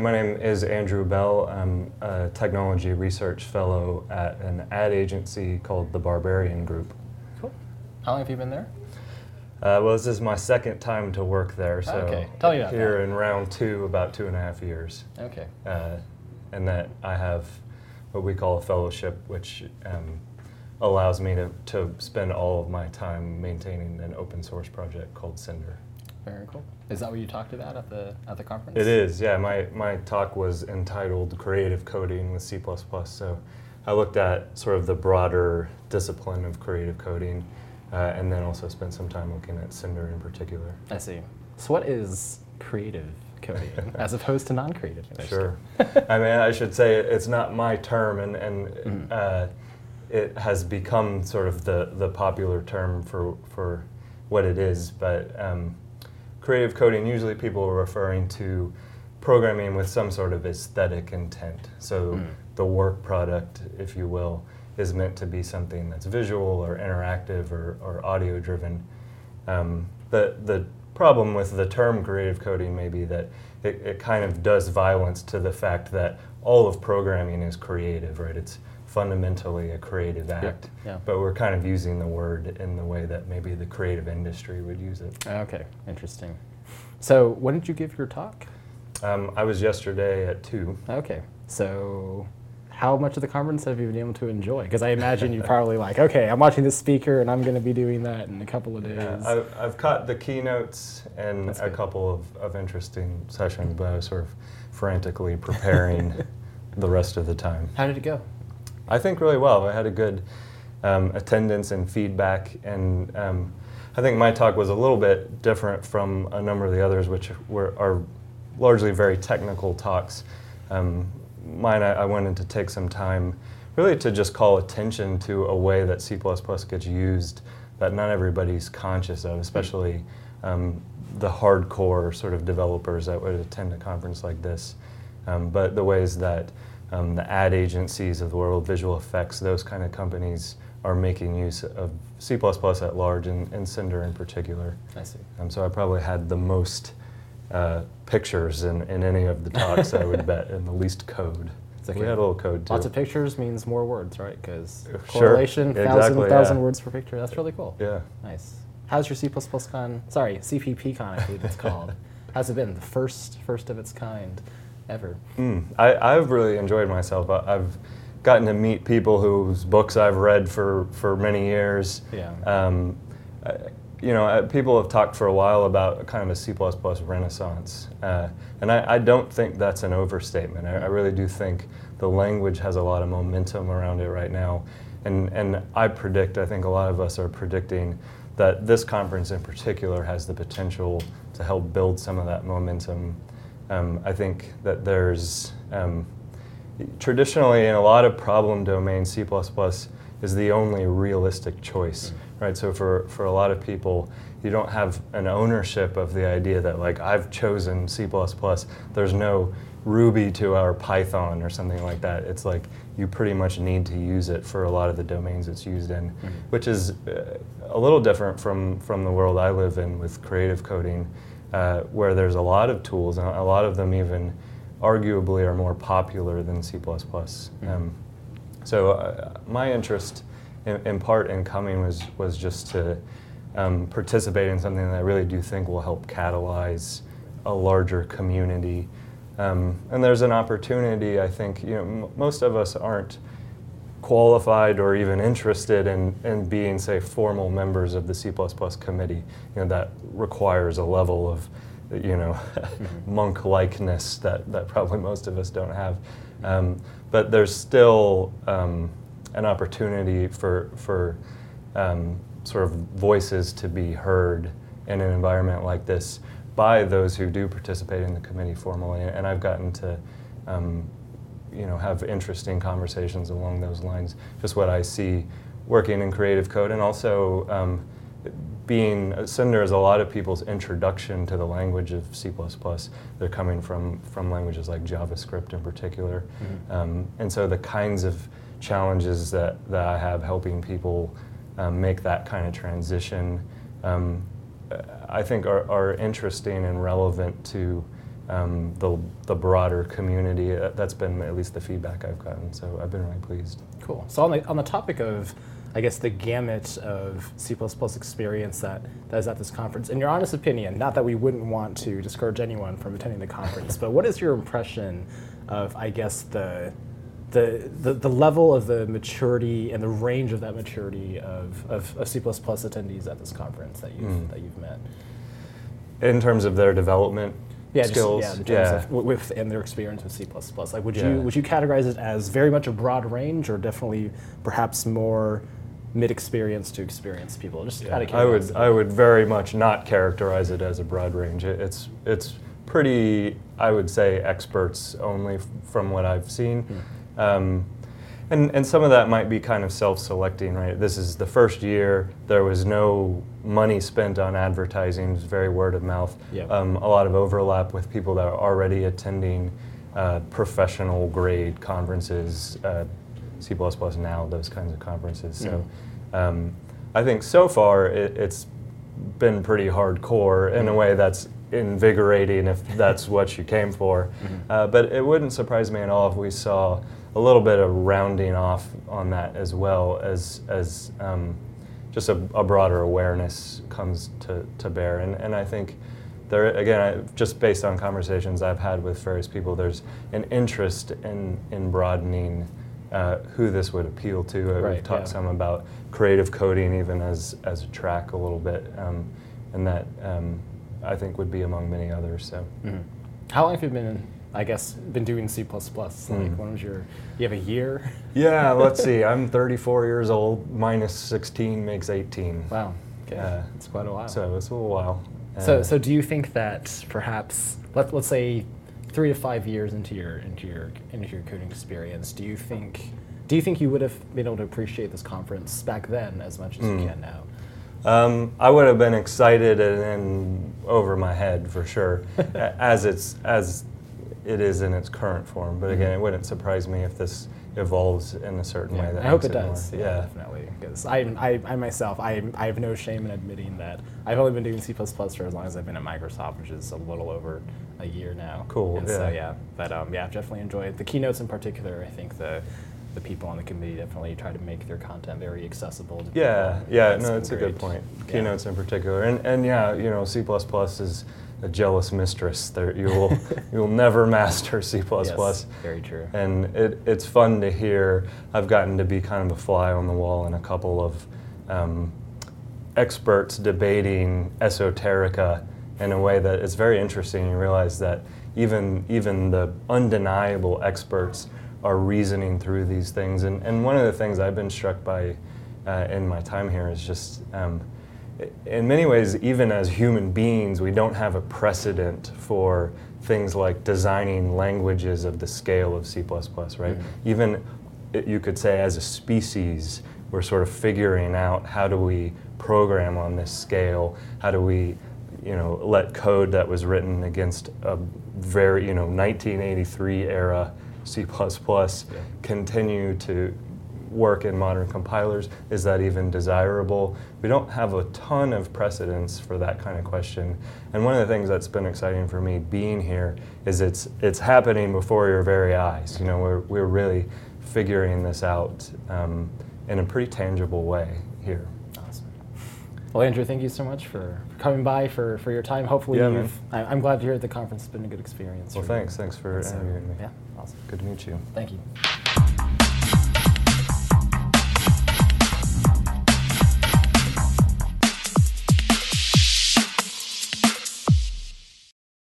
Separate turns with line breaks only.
my name is Andrew Bell. I'm a technology research fellow at an ad agency called the Barbarian Group.
Cool. How long have you been there?
Well, this is my second time to work there, so
okay. Tell me about
here
that.
in round 2, about 2.5 years.
Okay.
And that I have what we call a fellowship, which allows me to spend all of my time maintaining an open source project called Cinder.
Very cool. Is that what you talked about at the conference?
It is, yeah. My talk was entitled Creative Coding with C++, so I looked at sort of the broader discipline of creative coding, and then also spent some time looking at Cinder in particular.
I see. So what is creative coding as opposed to non-creative?
Sure. I mean, I should say it's not my term, and it has become sort of the popular term for what it is, but creative coding, usually people are referring to programming with some sort of aesthetic intent. So the work product, if you will, is meant to be something that's visual or interactive or audio driven. The problem with the term creative coding may be that it kind of does violence to the fact that all of programming is creative, right? It's fundamentally a creative act, but we're kind of using the word in the way that maybe the creative industry would use it.
Okay, interesting. So when did you give your talk?
I was yesterday at 2.
Okay, so how much of the conference have you been able to enjoy? Because I imagine you're probably like, okay, I'm watching this speaker and I'm going to be doing that in a couple of days.
Yeah, I've caught the keynotes and a couple of interesting sessions, but I was sort of frantically preparing the rest of the time.
How did it go?
I think really well. I had a good attendance and feedback, and I think my talk was a little bit different from a number of the others, which are largely very technical talks. Mine, I wanted to take some time really to just call attention to a way that C++ gets used that not everybody's conscious of, especially the hardcore sort of developers that would attend a conference like this. But the ways that the ad agencies of the world, visual effects, those kind of companies are making use of C++ at large and Cinder in particular.
I see.
So I probably had the most pictures in any of the talks, I would bet, and the least code.
Okay.
We had a little code too.
Lots of pictures means more words, right? Because
Sure,
correlation,
exactly,
thousand words per picture. That's really cool.
Yeah.
Nice. How's your CPP con, I believe it's called. How's it been? The first of its kind ever.
I've really enjoyed myself. I've gotten to meet people whose books I've read for many years.
Yeah.
People have talked for a while about kind of a C++ renaissance, and I don't think that's an overstatement. I really do think the language has a lot of momentum around it right now, and I think a lot of us are predicting that this conference in particular has the potential to help build some of that momentum. I think that there's, traditionally in a lot of problem domains, C++ is the only realistic choice, right? So for a lot of people, you don't have an ownership of the idea that like, I've chosen C++, there's no Ruby to our Python or something like that. It's like, you pretty much need to use it for a lot of the domains it's used in, which is a little different from the world I live in with creative coding, where there's a lot of tools, and a lot of them even arguably are more popular than C++. So my interest in part in coming was just to participate in something that I really do think will help catalyze a larger community. And there's an opportunity, I think, most of us aren't qualified or even interested in being, say, formal members of the C++ committee. That requires a level of, monk-likeness that probably most of us don't have. But there's still an opportunity for sort of voices to be heard in an environment like this by those who do participate in the committee formally. And I've gotten to have interesting conversations along those lines, just what I see working in creative code, and also Cinder is a lot of people's introduction to the language of C++. They're coming from languages like JavaScript in particular. And so the kinds of challenges that I have helping people make that kind of transition, I think are interesting and relevant to the broader community. That's been at least the feedback I've gotten, so I've been really pleased.
Cool. So on the topic of, I guess, the gamut of C++ experience that is at this conference, in your honest opinion, not that we wouldn't want to discourage anyone from attending the conference, but what is your impression of, I guess, the level of the maturity and the range of that maturity of C++ attendees at this conference that you've met?
In terms of their development skills?
In terms of and their experience with C++. Like, would you categorize it as very much a broad range, or definitely perhaps more mid-experienced to experienced people? Just out of curiosity.
I would very much not characterize it as a broad range. It's pretty, I would say, experts only from what I've seen. And some of that might be kind of self-selecting, right? This is the first year. There was no money spent on advertising. It was very word of mouth.
Yep.
A lot of overlap with people that are already attending professional grade conferences, C++ Now, those kinds of conferences. So I think so far it's been pretty hardcore in a way that's invigorating if that's what you came for. But it wouldn't surprise me at all if we saw a little bit of rounding off on that, as well as just a broader awareness comes to bear. And I think there, again, just based on conversations I've had with various people, there's an interest in broadening who this would appeal to. We've talked some about creative coding even as a track a little bit, and that I think would be among many others. So,
How long have you been doing C++? Like, when was you have a year?
Yeah, let's see. I'm 34 years old. Minus 16 makes 18.
Wow. Okay, it's quite a while.
So it's a little while.
So do you think that perhaps let's say 3 to 5 years into your coding experience, do you think you would have been able to appreciate this conference back then as much as you can now?
I would have been excited and over my head for sure, as it is in its current form. But again, it wouldn't surprise me if this evolves in a certain way. That
I hope it
more.
does. Yeah, definitely. Because I myself, I have no shame in admitting that I've only been doing C++ for as long as I've been at Microsoft, which is a little over a year now.
Cool.
And so but I've definitely enjoyed the keynotes in particular. I think the people on the committee definitely try to make their content very accessible to people.
It's a good point. Keynotes in particular, and C++ is a jealous mistress. There, you'll never master C++.
Yes, very true.
And it's fun to hear. I've gotten to be kind of a fly on the wall in a couple of experts debating esoterica in a way that is very interesting. You realize that even the undeniable experts are reasoning through these things. And one of the things I've been struck by in my time here is just, in many ways, even as human beings, we don't have a precedent for things like designing languages of the scale of C++, right? Even, you could say, as a species, we're sort of figuring out how do we program on this scale, how do we let code that was written against a very 1983 era C++ continue to work in modern compilers. Is that even desirable? We don't have a ton of precedents for that kind of question. And one of the things that's been exciting for me being here is it's happening before your very eyes. We're really figuring this out in a pretty tangible way here.
Awesome. Well, Andrew, thank you so much for coming by, for your time. Hopefully I'm glad to hear at the conference. It's been a good experience.
Well, thanks for interviewing me.
Yeah, awesome.
Good to meet you.
Thank you.